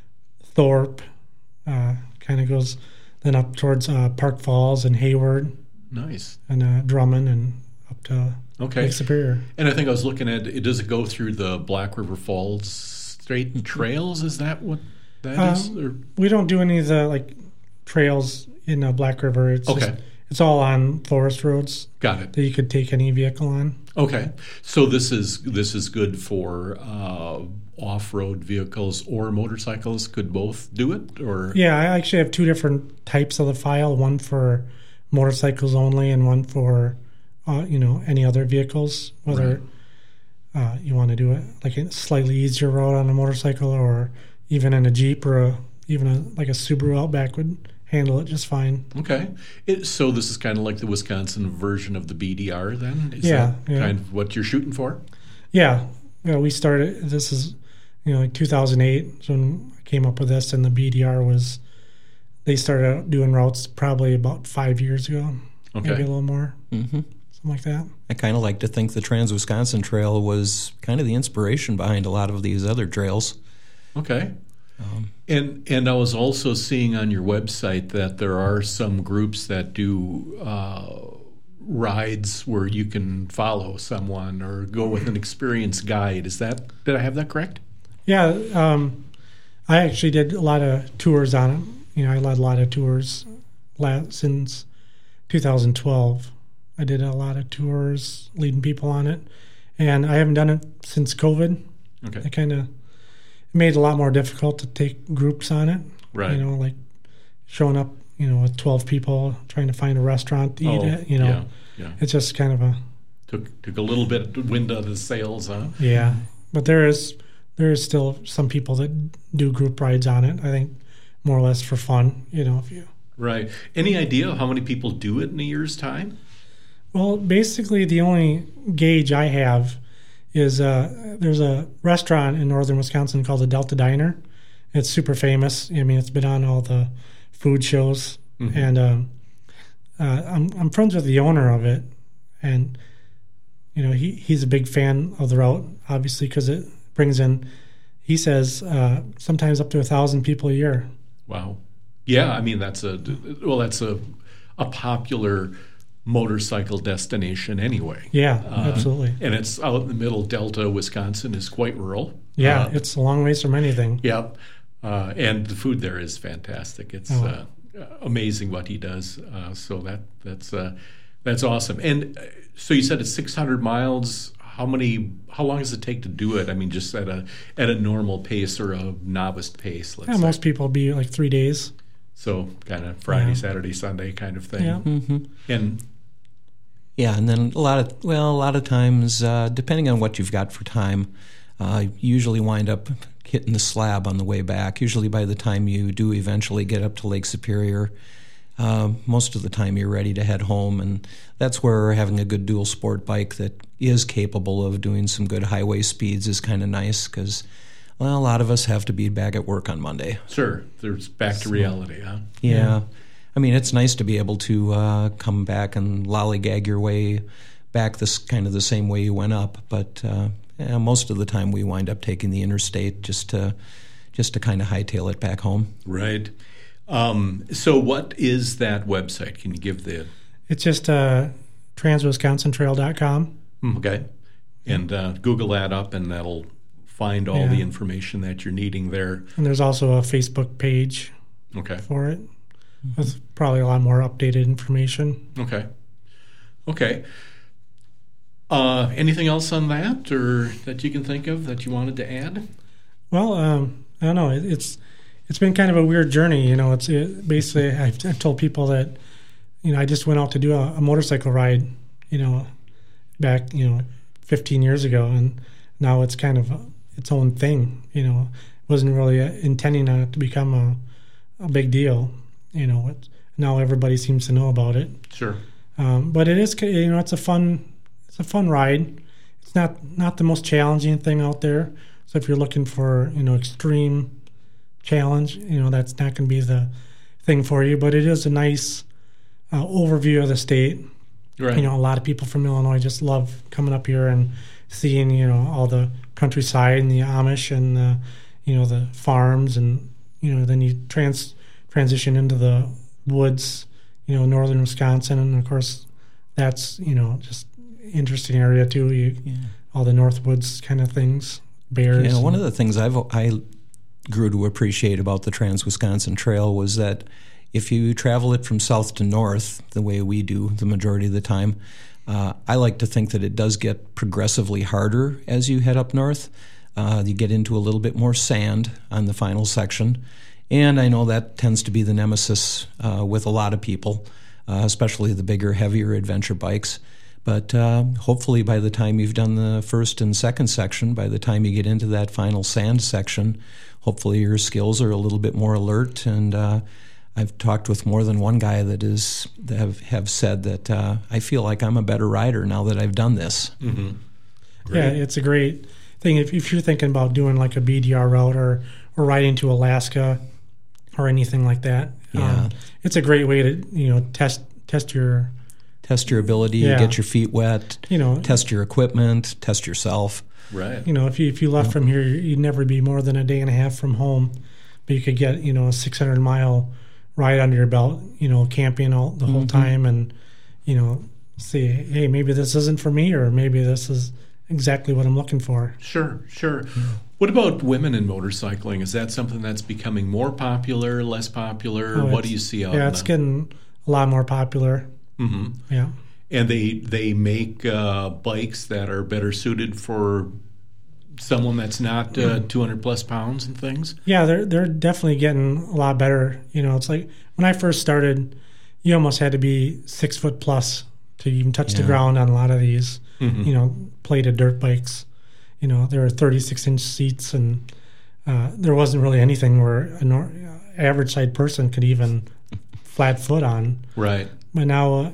Thorpe. Uh, kind of goes then up towards uh, Park Falls and Hayward. Nice. And uh, Drummond and up to okay. Lake Superior. And I think I was looking at, it. Does it go through the Black River Falls straight trails? Is that what that um, is? Or? We don't do any of the like trails in uh, Black River. It's okay. Just, it's all on forest roads. Got it. That you could take any vehicle on. Okay. So this is this is good for uh, off-road vehicles or motorcycles. Could both do it? Or yeah, I actually have two different types of the file. One for motorcycles only, and one for uh, you know any other vehicles. Whether right. uh, you want to do it like a slightly easier road on a motorcycle, or even in a Jeep, or a, even a, like a Subaru Outback would handle it just fine. Okay. It, so this is kind of like the Wisconsin version of the B D R then? Is yeah. that yeah. kind of what you're shooting for? Yeah. Yeah. We started, this is, you know, like two thousand eight is when I came up with this, and the B D R was, they started out doing routes probably about five years ago. Okay. Maybe a little more. Mm-hmm. Something like that. I kind of like to think the Trans-Wisconsin Trail was kind of the inspiration behind a lot of these other trails. Okay. Um, and and I was also seeing on your website that there are some groups that do uh, rides where you can follow someone or go with an experienced guide. Is that, did I have that correct? Yeah, um, I actually did a lot of tours on it. You know, I led a lot of tours last, since two thousand twelve. I did a lot of tours leading people on it, and I haven't done it since COVID. Okay. I kind of made it a lot more difficult to take groups on it. Right. You know, like showing up, you know, with twelve people trying to find a restaurant to eat oh, at. You know, yeah, yeah. It's just kind of a took took a little bit of wind out of the sails, huh? Yeah, but there is there is still some people that do group rides on it. I think more or less for fun. You know, if you right. Any idea how many people do it in a year's time? Well, basically, the only gauge I have is uh, there's a restaurant in northern Wisconsin called the Delta Diner. It's super famous. I mean, it's been on all the food shows, mm-hmm. and um, uh, I'm I'm friends with the owner of it, and you know he he's a big fan of the route, obviously, because it brings in, he says, uh, sometimes up to a thousand people a year. Wow. Yeah, I mean that's a well, that's a a popular motorcycle destination anyway. Yeah, uh, absolutely. And it's out in the middle. Delta, Wisconsin is quite rural. Yeah, uh, it's a long ways from anything. Yep. Uh, and the food there is fantastic. It's oh. uh, amazing what he does. Uh, so that that's uh, that's awesome. And uh, so you said it's six hundred miles. How many? How long does it take to do it? I mean, just at a at a normal pace or a novice pace. Let's yeah, say. Most people be like three days. So kind of Friday, yeah. Saturday, Sunday kind of thing. Yeah. mm-hmm. And Yeah, and then a lot of well, a lot of times, uh, depending on what you've got for time, uh, you usually wind up hitting the slab on the way back. Usually, by the time you do eventually get up to Lake Superior, uh, most of the time you're ready to head home, and that's where having a good dual sport bike that is capable of doing some good highway speeds is kind of nice because, well, a lot of us have to be back at work on Monday. Sure, there's back to reality, huh? Yeah. Yeah. I mean, it's nice to be able to uh, come back and lollygag your way back this kind of the same way you went up, but uh, yeah, most of the time we wind up taking the interstate just to just to kind of hightail it back home. Right. Um, so what is that website? Can you give the... It's just uh, trans wisconsin trail dot com. Okay. And uh, Google that up, and that'll find all Yeah. the information that you're needing there. And there's also a Facebook page Okay. for it with probably a lot more updated information. Okay. Okay. Uh, anything else on that, or that you can think of that you wanted to add? Well, um, I don't know. It, it's it's been kind of a weird journey. You know, it's it, basically I've, I've told people that, you know, I just went out to do a, a motorcycle ride, you know, back, you know, fifteen years ago, and now it's kind of a, its own thing. You know, wasn't really intending on it to become a, a big deal. You know, it, now everybody seems to know about it. Sure. Um, but it is, you know, it's a fun, it's a fun ride. It's not not the most challenging thing out there. So if you're looking for, you know, extreme challenge, you know, that's not going to be the thing for you. But it is a nice uh, overview of the state. Right. You know, a lot of people from Illinois just love coming up here and seeing, you know, all the countryside and the Amish and the, you know, the farms, and, you know, then you trans transition into the woods, you know, northern Wisconsin, and of course that's, you know, just interesting area too. You, Yeah. all the North Woods kind of things, bears. Yeah, one and- of the things I've I grew to appreciate about the Trans-Wisconsin Trail was that if you travel it from south to north, the way we do the majority of the time, uh, I like to think that it does get progressively harder as you head up north. Uh, you get into a little bit more sand on the final section, and I know that tends to be the nemesis uh, with a lot of people, uh, especially the bigger, heavier adventure bikes. But uh, hopefully by the time you've done the first and second section, by the time you get into that final sand section, hopefully your skills are a little bit more alert. And uh, I've talked with more than one guy that is that have, have said that uh, I feel like I'm a better rider now that I've done this. Mm-hmm. Yeah, it's a great thing. If, if you're thinking about doing like a B D R route or, or riding to Alaska or anything like that, Yeah. um, it's a great way to, you know, test test your... Test your ability, Yeah. get your feet wet, You know, test your equipment, test yourself. Right. you know, if you if you left from here, you'd never be more than a day and a half from home, but you could get, you know, a six hundred mile ride under your belt, you know, camping all the whole Mhm. time, and, you know, see, hey, maybe this isn't for me, or maybe this is exactly what I'm looking for. Sure, sure. What about women in motorcycling? Is that something that's becoming more popular, less popular? Oh, what it's- do you see out Yeah, in it's the... getting a lot more popular. Mm-hmm. Yeah. And they they make uh, bikes that are better suited for someone that's not uh, two hundred plus pounds and things? Yeah, they're they're definitely getting a lot better. You know, it's like when I first started, you almost had to be six foot plus to even touch the Yeah. ground on a lot of these, Mhm. you know, plated dirt bikes. You know, there were thirty-six inch seats, and uh, there wasn't really anything where an or- average sized person could even flat foot on. Right. But now, uh,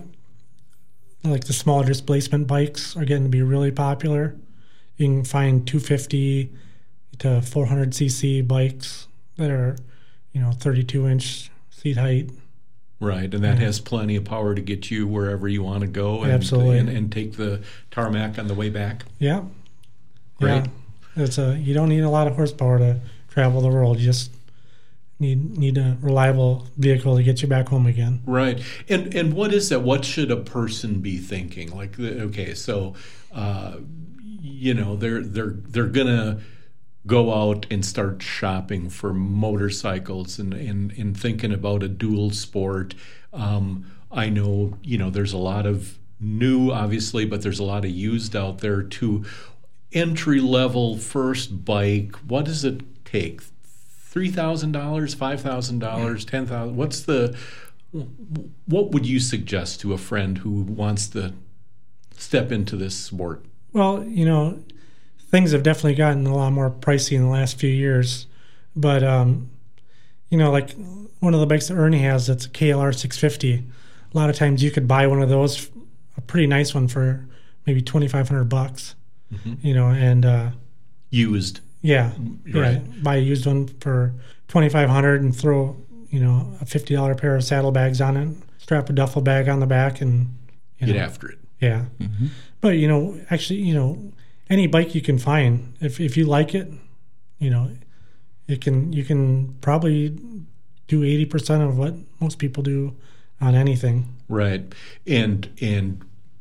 like the smaller displacement bikes are getting to be really popular. You can find two fifty to four hundred c c bikes that are, you know, thirty-two inch seat height. Right, and that Yeah. has plenty of power to get you wherever you want to go, and, Absolutely. and, and take the tarmac on the way back. Yeah, Great. yeah. It's a you don't need a lot of horsepower to travel the world. You just need need a reliable vehicle to get you back home again. Right, and and what is that? What should a person be thinking? Like, the- okay, so uh, you know, they're they're they're gonna go out and start shopping for motorcycles and and, and thinking about a dual sport. Um, I know, you know, there's a lot of new, obviously, but there's a lot of used out there too. Entry level first bike, what does it take? Three thousand dollars, five thousand dollars, ten thousand. What's the? What would you suggest to a friend who wants to step into this sport? Well, you know, things have definitely gotten a lot more pricey in the last few years. But, um, you know, like one of the bikes that Ernie has, that's a K L R six fifty. A lot of times you could buy one of those, a pretty nice one, for maybe twenty-five hundred bucks, mm-hmm. you know, and uh, used. Yeah. Right. Yeah. Buy a used one for twenty-five hundred and throw, you know, a fifty dollars pair of saddlebags on it, strap a duffel bag on the back, and you get know, after it. Yeah. Mm-hmm. But, you know, actually, you know, any bike you can find, if if you like it, you know, it can you can probably do eighty percent of what most people do on anything. Right. And and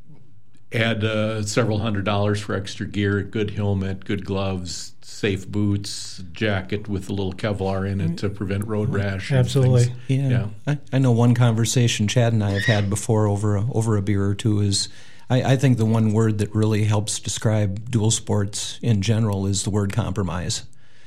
add uh, several hundred dollars for extra gear, good helmet, good gloves, safe boots, jacket with a little Kevlar in it to prevent road rash. Absolutely. Yeah. yeah. I, I know one conversation Chad and I have had before over a, over a beer or two is I, I think the one word that really helps describe dual sports in general is the word compromise.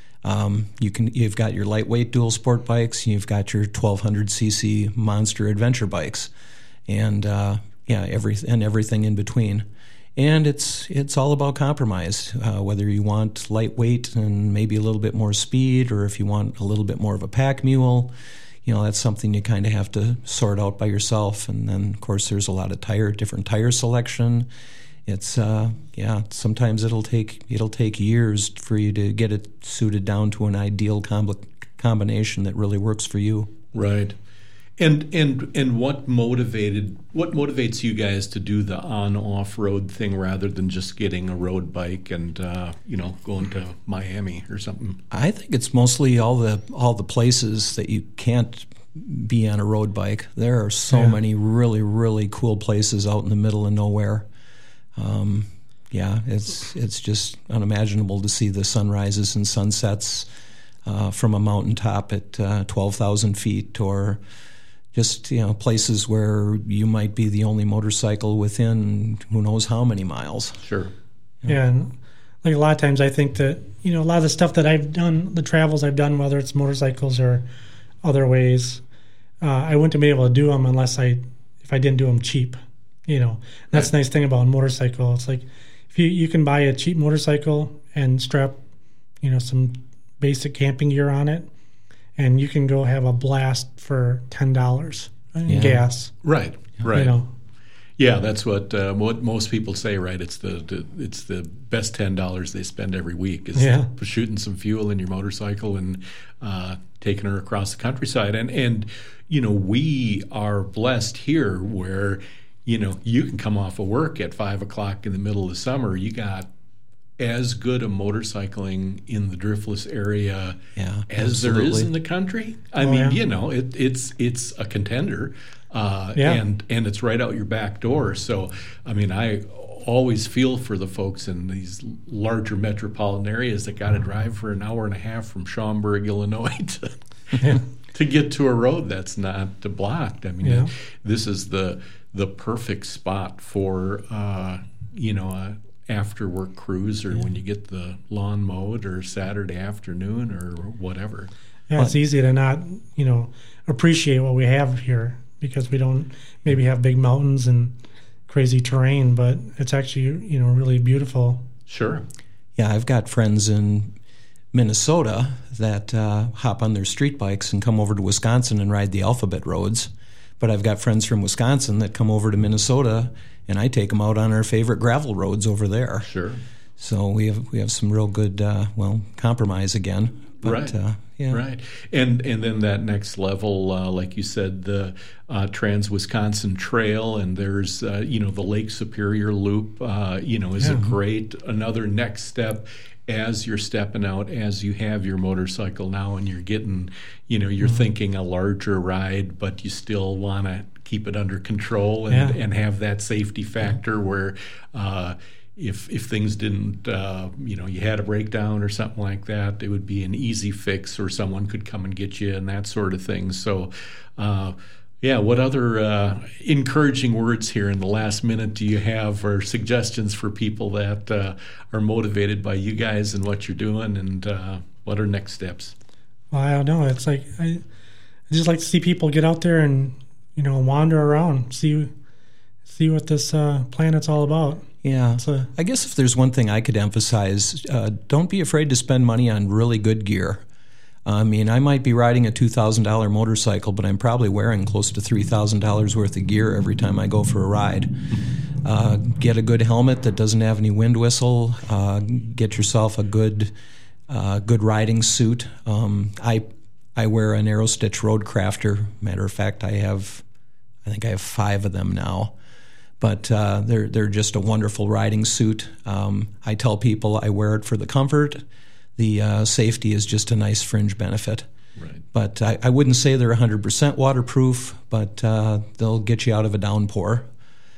Um, you can you've got your lightweight dual sport bikes, you've got your twelve hundred c c monster adventure bikes, and uh, yeah, every and everything in between. And it's it's all about compromise. Uh, whether you want lightweight and maybe a little bit more speed, or if you want a little bit more of a pack mule, you know, that's something you kind of have to sort out by yourself. And then, of course, there's a lot of tire different tire selection. It's uh, yeah. Sometimes it'll take it'll take years for you to get it suited down to an ideal com- combination that really works for you. Right. And and and what motivated what motivates you guys to do the on off road thing rather than just getting a road bike and uh, you know going to Miami or something? I think it's mostly all the all the places that you can't be on a road bike. There are so yeah. many really really cool places out in the middle of nowhere. Um, yeah, it's it's just unimaginable to see the sunrises and sunsets uh, from a mountaintop at uh, twelve thousand feet, or just, you know, places where you might be the only motorcycle within who knows how many miles. Sure. Yeah, yeah, and like a lot of times I think that, you know, a lot of the stuff that I've done, the travels I've done, whether it's motorcycles or other ways, uh, I wouldn't be able to do them unless I, if I didn't do them cheap, you know. And that's right. The nice thing about a motorcycle. It's like if you, you can buy a cheap motorcycle and strap, you know, some basic camping gear on it, and you can go have a blast for ten dollars in yeah. gas. Right, right. You know. Yeah, that's what uh, what most people say. Right, it's the, the it's the best ten dollars they spend every week is yeah. shooting some fuel in your motorcycle and uh, taking her across the countryside. And and you know, we are blessed here where you know you can come off of work at five o'clock in the middle of the summer. You got as good a motorcycling in the Driftless area yeah, as absolutely. there is in the country. I oh, mean, yeah. you know, it, it's it's a contender, uh, yeah. and and it's right out your back door. So, I mean, I always feel for the folks in these larger metropolitan areas that got to drive for an hour and a half from Schaumburg, Illinois, to yeah. to get to a road that's not blocked. I mean, yeah. this is the the perfect spot for uh, you know a after work cruise, or yeah. when you get the lawn mowed, or Saturday afternoon, or whatever. Yeah, it's easy to not, you know, appreciate what we have here because we don't maybe have big mountains and crazy terrain, but it's actually, you know, really beautiful. Sure. Yeah, I've got friends in Minnesota that uh, hop on their street bikes and come over to Wisconsin and ride the alphabet roads. But I've got friends from Wisconsin that come over to Minnesota, and I take them out on our favorite gravel roads over there. Sure. So we have we have some real good, uh, well, compromise again. But, right. Uh, yeah. Right. And and then that next level, uh, like you said, the uh, Trans-Wisconsin Trail, and there's, uh, you know, the Lake Superior Loop, uh, you know, is yeah. a great, another next step as you're stepping out, as you have your motorcycle now and you're getting, you know, you're mm-hmm. thinking a larger ride, but you still want to keep it under control and, yeah. and have that safety factor where uh, if if things didn't, uh, you know, you had a breakdown or something like that, it would be an easy fix, or someone could come and get you and that sort of thing. So, uh, yeah, what other uh, encouraging words here in the last minute do you have, or suggestions for people that uh, are motivated by you guys and what you're doing, and uh, what are next steps? Well, I don't know. It's like I, I just like to see people get out there and, you know, wander around, see see what this uh, planet's all about. Yeah. A, I guess if there's one thing I could emphasize, uh, don't be afraid to spend money on really good gear. I mean, I might be riding a two thousand dollars motorcycle, but I'm probably wearing close to three thousand dollars worth of gear every time I go for a ride. Uh, get a good helmet that doesn't have any wind whistle. Uh, get yourself a good uh, good riding suit. Um, I I wear an Aerostitch Roadcrafter. Matter of fact, I have I think I have five of them now. But uh, they're they're just a wonderful riding suit. Um, I tell people I wear it for the comfort. The uh, safety is just a nice fringe benefit. Right. But I, I wouldn't say they're one hundred percent waterproof, but uh, they'll get you out of a downpour.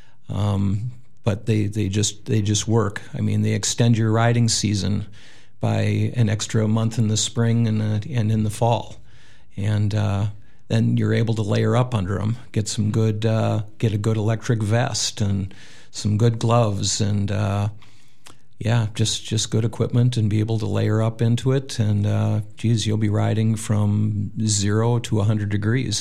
Um, but they, they just they just work. I mean, they extend your riding season by an extra month in the spring and uh, and in the fall, and uh, then you're able to layer up under them. Get some good uh, get a good electric vest and some good gloves and. Uh, Yeah, just, just good equipment and be able to layer up into it. And, uh, geez, you'll be riding from zero to one hundred degrees.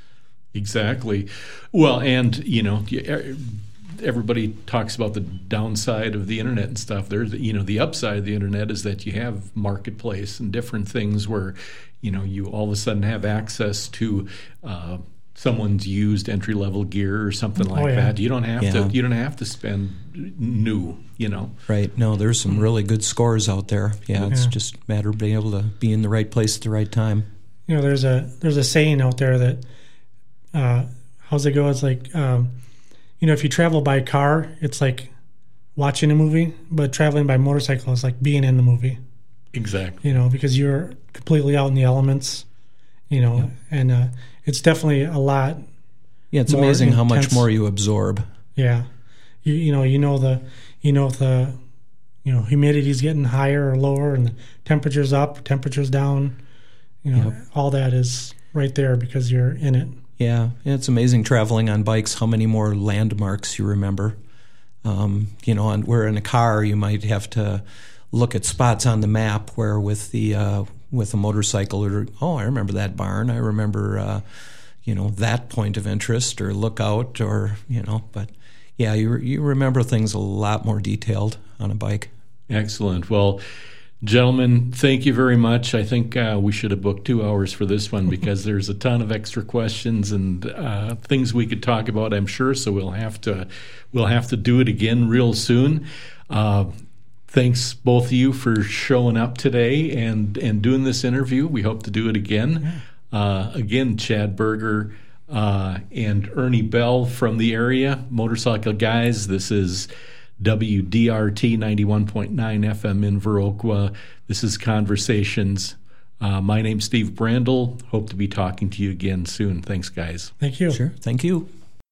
Exactly. Well, and, you know, everybody talks about the downside of the internet and stuff. There's, you know, the upside of the internet is that you have marketplace and different things where, you know, you all of a sudden have access to uh, someone's used entry level gear or something like oh, yeah. that. You don't have yeah. to. You don't have to spend new. You know. Right. No, there's some really good scores out there. Yeah, it's yeah. just a matter of being able to be in the right place at the right time. You know, there's a there's a saying out there that uh, how's it go? It's like um, you know, if you travel by car, it's like watching a movie, but traveling by motorcycle is like being in the movie. Exactly. You know, because you're completely out in the elements. You know, yeah. and uh, it's definitely a lot. Yeah, it's amazing intense. how much more you absorb. Yeah, you you know you know the you know if the you know humidity's getting higher or lower and the temperature's up, temperature's down. You know, yep. all that is right there because you're in it. Yeah, it's amazing traveling on bikes how many more landmarks you remember. Um, you know, and where in a car you might have to look at spots on the map, where with the uh, with a motorcycle, or oh, I remember that barn. I remember, uh, you know, that point of interest or lookout, or you know. But yeah, you you remember things a lot more detailed on a bike. Excellent. Well, gentlemen, thank you very much. I think uh, we should have booked two hours for this one because there's a ton of extra questions and uh, things we could talk about, I'm sure. So we'll have to we'll have to do it again real soon. Uh, thanks both of you for showing up today and and doing this interview. We hope to do it again. Yeah. Uh, again, Chad Berger uh, and Ernie Bell from the area, Motorcycle Guys. This is W D R T ninety-one point nine F M in Viroqua. This is Conversations. Uh, my name's Steve Brandel. Hope to be talking to you again soon. Thanks, guys. Thank you. Sure. Thank you.